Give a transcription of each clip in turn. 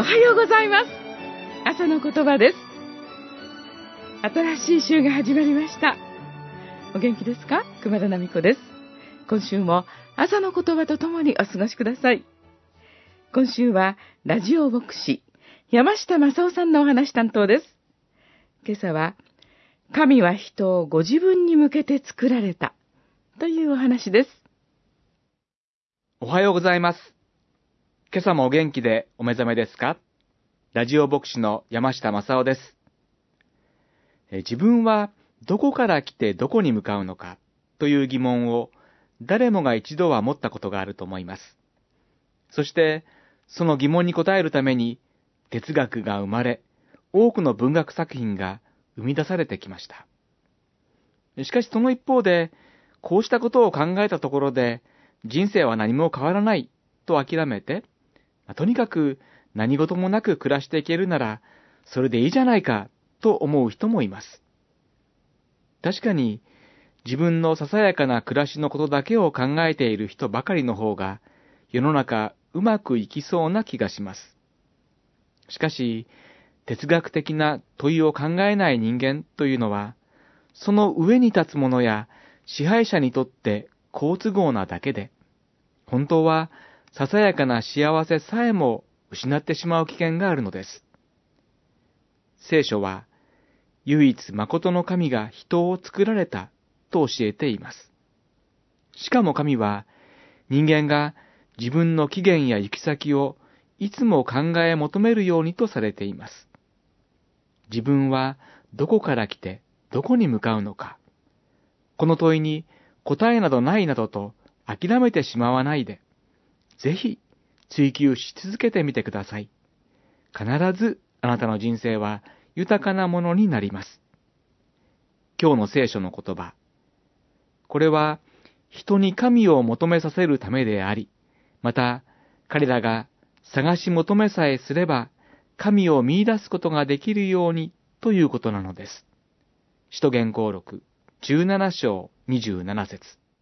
はようございます。朝の言葉です。新しい週が始まりました。お元気ですか？熊田奈美子です。今週も朝の言葉とともにお過ごしください。今週はラジオ牧師山下正夫さんのお話担当です。今朝は神は人をご自分に向けて作られたというお話です。 おはようございます。今朝もお元気でお目覚めですか？ラジオ牧師の山下正夫です。自分はどこから来てどこに向かうのかという疑問を誰もが一度は持ったことがあると思います。そしてその疑問に答えるために哲学が生まれ、多くの文学作品が生み出されてきました。しかしその一方で、こうしたことを考えたところで人生は何も変わらないと諦めて、とにかく何事もなく暮らしていけるならそれでいいじゃないかと思う人もいます。確かに自分のささやかな暮らしのことだけを考えている人ばかりの方が世の中うまくいきそうな気がします。しかし哲学的な問いを考えない人間というのは、その上に立つ者や支配者にとって好都合なだけで、本当はささやかな幸せさえも失ってしまう危険があるのです。聖書は、唯一誠の神が人を作られたと教えています。しかも神は、人間が自分の起源や行き先をいつも考え求めるようにとされています。自分はどこから来てどこに向かうのか。この問いに答えなどないなどと諦めてしまわないで、ぜひ追求し続けてみてください。必ずあなたの人生は豊かなものになります。今日の聖書の言葉。これは人に神を求めさせるためであり、また彼らが探し求めさえすれば神を見出すことができるようにということなのです。使徒言行録17章27節。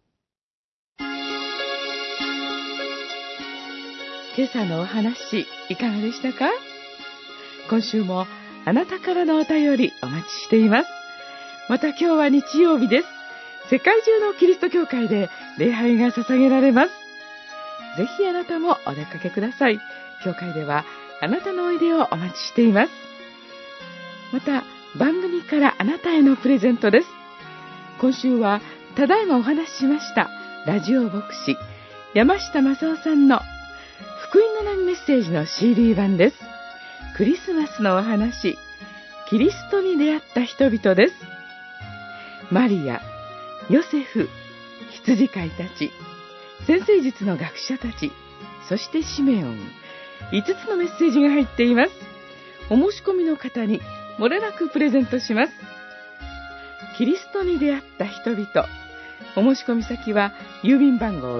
今朝のお話いかがでしたか？今週もあなたからのお便りお待ちしています。また今日は日曜日です。世界中のキリスト教会で礼拝が捧げられます。ぜひあなたもお出かけください。教会ではあなたのおいでをお待ちしています。また番組からあなたへのプレゼントです。今週はただいまお話ししましたラジオ牧師山下正夫さんの福音の波メッセージの CD 版です。クリスマスのお話、キリストに出会った人々です。マリア、ヨセフ、羊飼いたち、占星術の学者たち、そしてシメオン、5つのメッセージが入っています。お申し込みの方に漏れなくプレゼントします。キリストに出会った人々。お申し込み先は郵便番号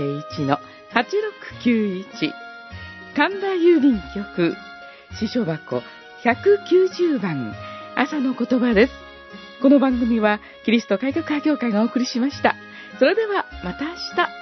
101-8691 神田郵便局支所箱190番朝の言葉です。この番組はキリスト改革派協会がお送りしました。それではまた明日。